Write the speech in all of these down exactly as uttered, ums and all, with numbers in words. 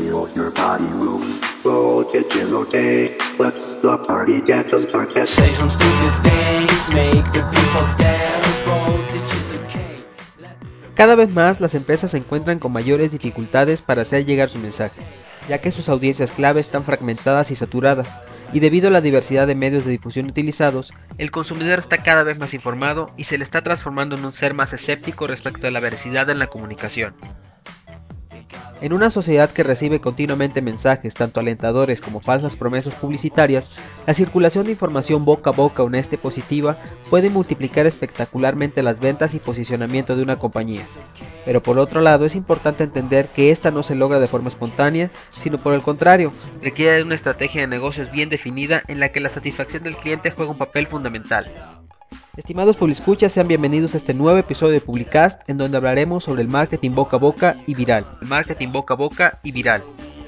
feel your body moves. Voltage is okay. Let's the party get started. Say some stupid things, make the people dance. Voltage is okay. Cada vez más las empresas se encuentran con mayores dificultades para hacer llegar su mensaje, ya que sus audiencias clave están fragmentadas y saturadas, y debido a la diversidad de medios de difusión utilizados, el consumidor está cada vez más informado y se le está transformando en un ser más escéptico respecto a la veracidad en la comunicación. En una sociedad que recibe continuamente mensajes tanto alentadores como falsas promesas publicitarias, la circulación de información boca a boca honesta y positiva puede multiplicar espectacularmente las ventas y posicionamiento de una compañía. Pero por otro lado es importante entender que esta no se logra de forma espontánea, sino por el contrario, requiere de una estrategia de negocios bien definida en la que la satisfacción del cliente juega un papel fundamental. Estimados publiescuchas, sean bienvenidos a este nuevo episodio de Publicast, en donde hablaremos sobre el marketing boca a boca y viral. El marketing boca a boca y viral.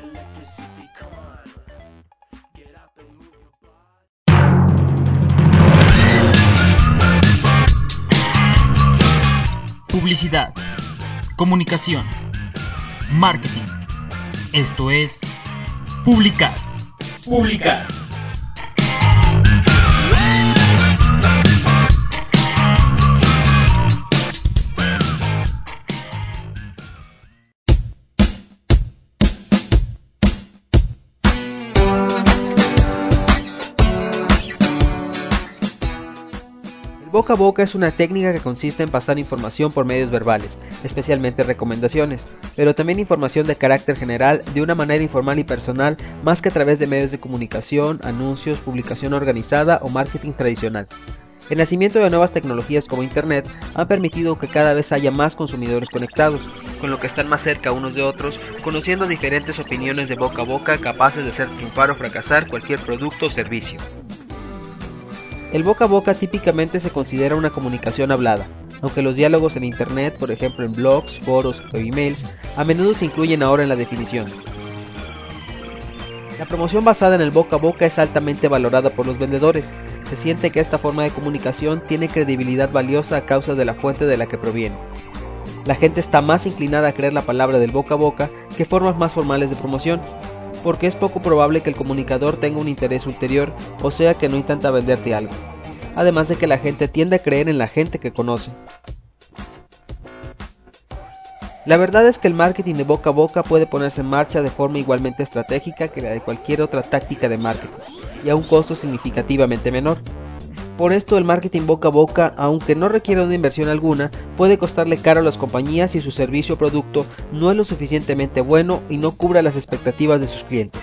Publicidad, comunicación, marketing. Esto es Publicast. Publicast. Boca a boca es una técnica que consiste en pasar información por medios verbales, especialmente recomendaciones, pero también información de carácter general de una manera informal y personal más que a través de medios de comunicación, anuncios, publicación organizada o marketing tradicional. El nacimiento de nuevas tecnologías como Internet ha permitido que cada vez haya más consumidores conectados, con lo que están más cerca unos de otros, conociendo diferentes opiniones de boca a boca capaces de hacer triunfar o fracasar cualquier producto o servicio. El boca a boca típicamente se considera una comunicación hablada, aunque los diálogos en Internet, por ejemplo en blogs, foros o emails, a menudo se incluyen ahora en la definición. La promoción basada en el boca a boca es altamente valorada por los vendedores. Se siente que esta forma de comunicación tiene credibilidad valiosa a causa de la fuente de la que proviene. La gente está más inclinada a creer la palabra del boca a boca que formas más formales de promoción, porque es poco probable que el comunicador tenga un interés ulterior, o sea que no intenta venderte algo. Además de que la gente tiende a creer en la gente que conoce. La verdad es que el marketing de boca a boca puede ponerse en marcha de forma igualmente estratégica que la de cualquier otra táctica de marketing, y a un costo significativamente menor. Por esto el marketing boca a boca, aunque no requiere una inversión alguna, puede costarle caro a las compañías si su servicio o producto no es lo suficientemente bueno y no cubre las expectativas de sus clientes.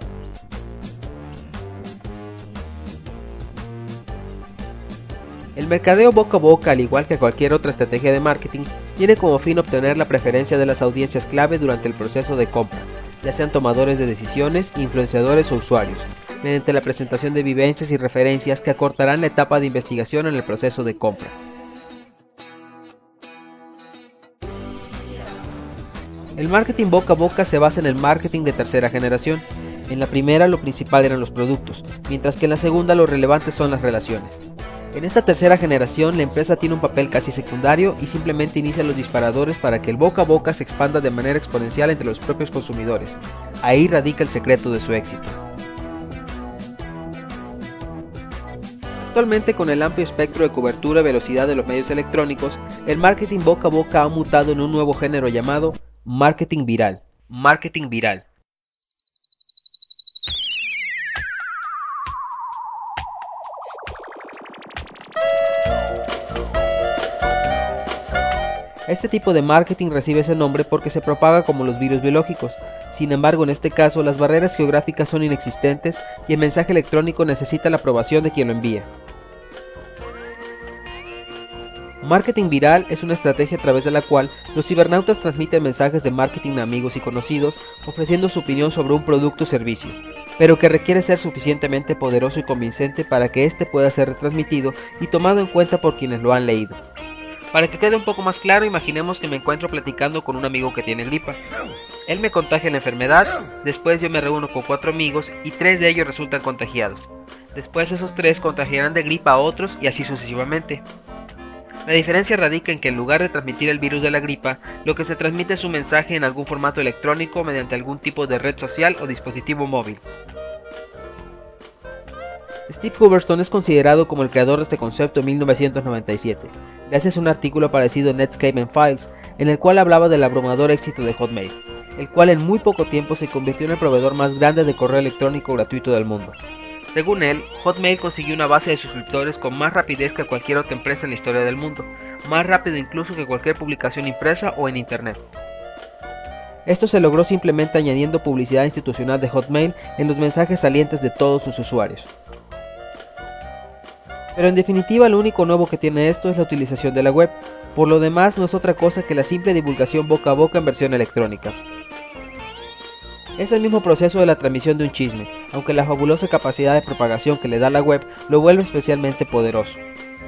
El mercadeo boca a boca, al igual que cualquier otra estrategia de marketing, tiene como fin obtener la preferencia de las audiencias clave durante el proceso de compra, ya sean tomadores de decisiones, influenciadores o usuarios, mediante la presentación de vivencias y referencias que acortarán la etapa de investigación en el proceso de compra. El marketing boca a boca se basa en el marketing de tercera generación. En la primera lo principal eran los productos, mientras que en la segunda lo relevante son las relaciones. En esta tercera generación la empresa tiene un papel casi secundario y simplemente inicia los disparadores para que el boca a boca se expanda de manera exponencial entre los propios consumidores. Ahí radica el secreto de su éxito. Actualmente, con el amplio espectro de cobertura y velocidad de los medios electrónicos, el marketing boca a boca ha mutado en un nuevo género llamado marketing viral. Marketing viral. Este tipo de marketing recibe ese nombre porque se propaga como los virus biológicos. Sin embargo, en este caso, las barreras geográficas son inexistentes y el mensaje electrónico necesita la aprobación de quien lo envía. Marketing viral es una estrategia a través de la cual los cibernautas transmiten mensajes de marketing a amigos y conocidos, ofreciendo su opinión sobre un producto o servicio, pero que requiere ser suficientemente poderoso y convincente para que éste pueda ser retransmitido y tomado en cuenta por quienes lo han leído. Para que quede un poco más claro, imaginemos que me encuentro platicando con un amigo que tiene gripa. Él me contagia la enfermedad, después yo me reúno con cuatro amigos y tres de ellos resultan contagiados. Después esos tres contagiarán de gripa a otros y así sucesivamente. La diferencia radica en que en lugar de transmitir el virus de la gripa, lo que se transmite es un mensaje en algún formato electrónico mediante algún tipo de red social o dispositivo móvil. Steve Huberstone es considerado como el creador de este concepto en mil novecientos noventa y siete, gracias a un artículo aparecido en Netscape and Files, en el cual hablaba del abrumador éxito de Hotmail, el cual en muy poco tiempo se convirtió en el proveedor más grande de correo electrónico gratuito del mundo. Según él, Hotmail consiguió una base de suscriptores con más rapidez que cualquier otra empresa en la historia del mundo, más rápido incluso que cualquier publicación impresa o en internet. Esto se logró simplemente añadiendo publicidad institucional de Hotmail en los mensajes salientes de todos sus usuarios. Pero en definitiva lo único nuevo que tiene esto es la utilización de la web, por lo demás no es otra cosa que la simple divulgación boca a boca en versión electrónica. Es el mismo proceso de la transmisión de un chisme, aunque la fabulosa capacidad de propagación que le da la web lo vuelve especialmente poderoso.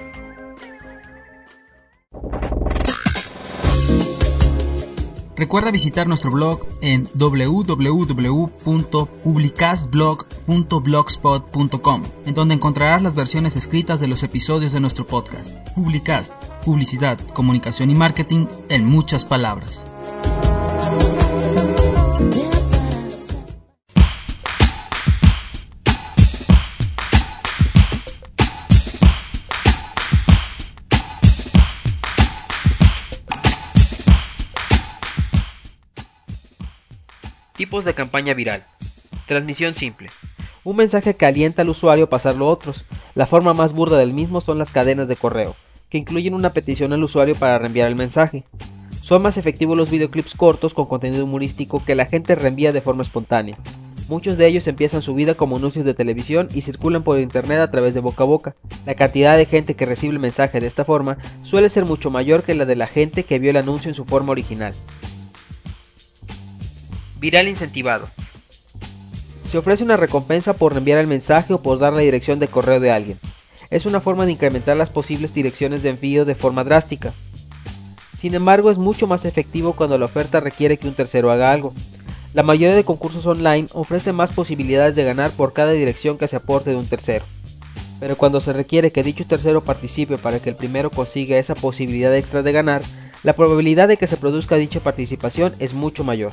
Recuerda visitar nuestro blog en w w w punto publicastblog punto blogspot punto com, en donde encontrarás las versiones escritas de los episodios de nuestro podcast. Publicast, publicidad, comunicación y marketing en muchas palabras. Tipos de campaña viral. Transmisión simple. Un mensaje que alienta al usuario a pasarlo a otros. La forma más burda del mismo son las cadenas de correo, que incluyen una petición al usuario para reenviar el mensaje. Son más efectivos los videoclips cortos con contenido humorístico que la gente reenvía de forma espontánea. Muchos de ellos empiezan su vida como anuncios de televisión y circulan por internet a través de boca a boca. La cantidad de gente que recibe el mensaje de esta forma suele ser mucho mayor que la de la gente que vio el anuncio en su forma original. Viral incentivado. Se ofrece una recompensa por reenviar el mensaje o por dar la dirección de correo de alguien. Es una forma de incrementar las posibles direcciones de envío de forma drástica. Sin embargo, es mucho más efectivo cuando la oferta requiere que un tercero haga algo. La mayoría de concursos online ofrecen más posibilidades de ganar por cada dirección que se aporte de un tercero. Pero cuando se requiere que dicho tercero participe para que el primero consiga esa posibilidad extra de ganar, la probabilidad de que se produzca dicha participación es mucho mayor.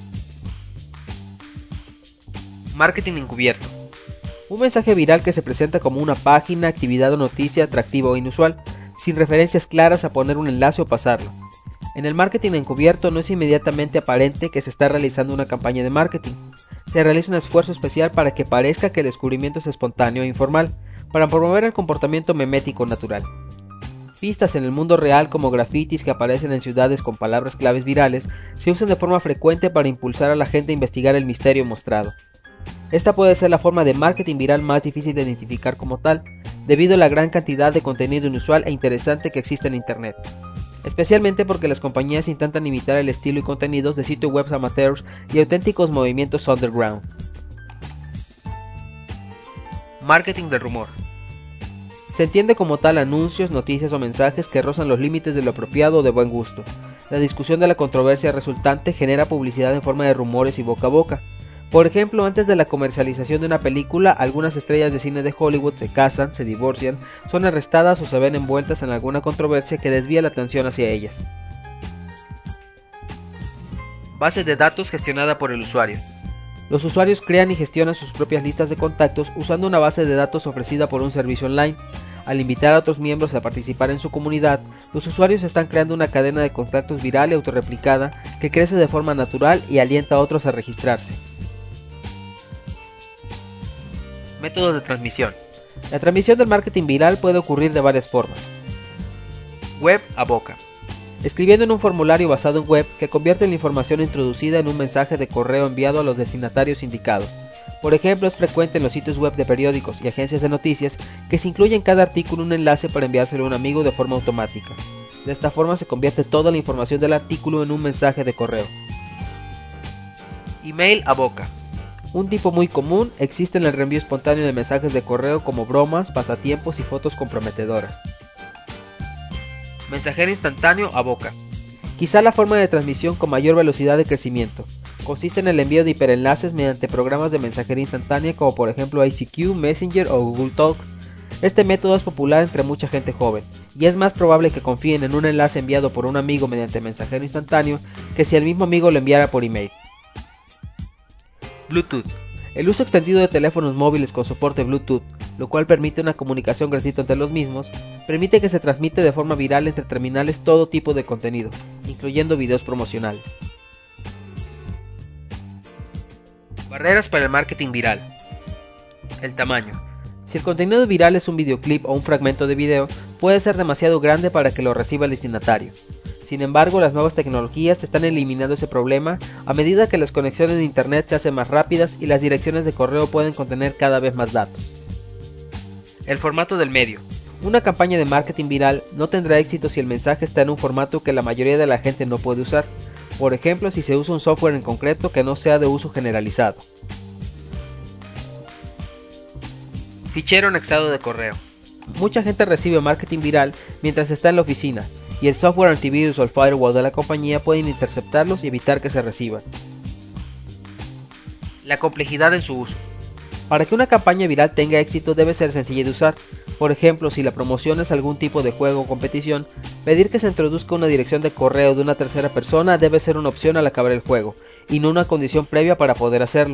Marketing encubierto. Un mensaje viral que se presenta como una página, actividad o noticia atractiva o inusual, sin referencias claras a poner un enlace o pasarlo. En el marketing encubierto no es inmediatamente aparente que se está realizando una campaña de marketing. Se realiza un esfuerzo especial para que parezca que el descubrimiento es espontáneo e informal, para promover el comportamiento memético natural. Pistas en el mundo real como grafitis que aparecen en ciudades con palabras claves virales se usan de forma frecuente para impulsar a la gente a investigar el misterio mostrado. Esta puede ser la forma de marketing viral más difícil de identificar como tal, debido a la gran cantidad de contenido inusual e interesante que existe en Internet, especialmente porque las compañías intentan imitar el estilo y contenidos de sitios web amateurs y auténticos movimientos underground. Marketing del rumor. Se entiende como tal anuncios, noticias o mensajes que rozan los límites de lo apropiado o de buen gusto. La discusión de la controversia resultante genera publicidad en forma de rumores y boca a boca. Por ejemplo, antes de la comercialización de una película, algunas estrellas de cine de Hollywood se casan, se divorcian, son arrestadas o se ven envueltas en alguna controversia que desvía la atención hacia ellas. Base de datos gestionada por el usuario. Los usuarios crean y gestionan sus propias listas de contactos usando una base de datos ofrecida por un servicio online. Al invitar a otros miembros a participar en su comunidad, los usuarios están creando una cadena de contactos viral y autorreplicada que crece de forma natural y alienta a otros a registrarse. Métodos de transmisión. La transmisión del marketing viral puede ocurrir de varias formas. Web a boca. Escribiendo en un formulario basado en web que convierte la información introducida en un mensaje de correo enviado a los destinatarios indicados. Por ejemplo, es frecuente en los sitios web de periódicos y agencias de noticias que se incluye en cada artículo un enlace para enviárselo a un amigo de forma automática. De esta forma se convierte toda la información del artículo en un mensaje de correo. Email a boca. Un tipo muy común existe en el reenvío espontáneo de mensajes de correo como bromas, pasatiempos y fotos comprometedoras. Mensajero instantáneo a boca. Quizá la forma de transmisión con mayor velocidad de crecimiento. Consiste en el envío de hiperenlaces mediante programas de mensajería instantánea como por ejemplo I C Q, Messenger o Google Talk. Este método es popular entre mucha gente joven, y es más probable que confíen en un enlace enviado por un amigo mediante mensajero instantáneo que si el mismo amigo lo enviara por email. Bluetooth. El uso extendido de teléfonos móviles con soporte Bluetooth, lo cual permite una comunicación gratuita entre los mismos, permite que se transmite de forma viral entre terminales todo tipo de contenido, incluyendo videos promocionales. Barreras para el marketing viral. El tamaño. Si el contenido viral es un videoclip o un fragmento de video, puede ser demasiado grande para que lo reciba el destinatario. Sin embargo, las nuevas tecnologías están eliminando ese problema a medida que las conexiones de internet se hacen más rápidas y las direcciones de correo pueden contener cada vez más datos. El formato del medio. Una campaña de marketing viral no tendrá éxito si el mensaje está en un formato que la mayoría de la gente no puede usar, por ejemplo si se usa un software en concreto que no sea de uso generalizado. Fichero anexado de correo. Mucha gente recibe marketing viral mientras está en la oficina, y el software antivirus o el firewall de la compañía pueden interceptarlos y evitar que se reciban. La complejidad en su uso. Para que una campaña viral tenga éxito debe ser sencilla de usar. Por ejemplo, si la promoción es algún tipo de juego o competición, pedir que se introduzca una dirección de correo de una tercera persona debe ser una opción al acabar el juego, y no una condición previa para poder hacerlo.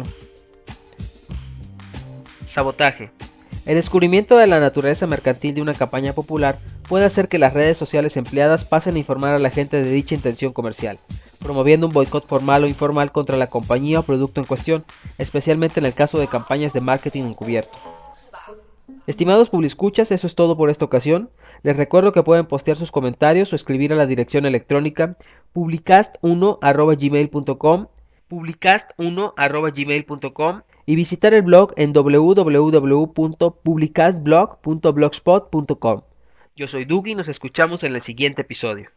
Sabotaje. El descubrimiento de la naturaleza mercantil de una campaña popular puede hacer que las redes sociales empleadas pasen a informar a la gente de dicha intención comercial, promoviendo un boicot formal o informal contra la compañía o producto en cuestión, especialmente en el caso de campañas de marketing encubierto. Estimados publiscuchas, eso es todo por esta ocasión. Les recuerdo que pueden postear sus comentarios o escribir a la dirección electrónica publicast uno arroba gmail punto com, publicast uno arroba gmail punto com, y visitar el blog en w w w punto publicastblog punto blogspot punto com. Yo soy Dougie y nos escuchamos en el siguiente episodio.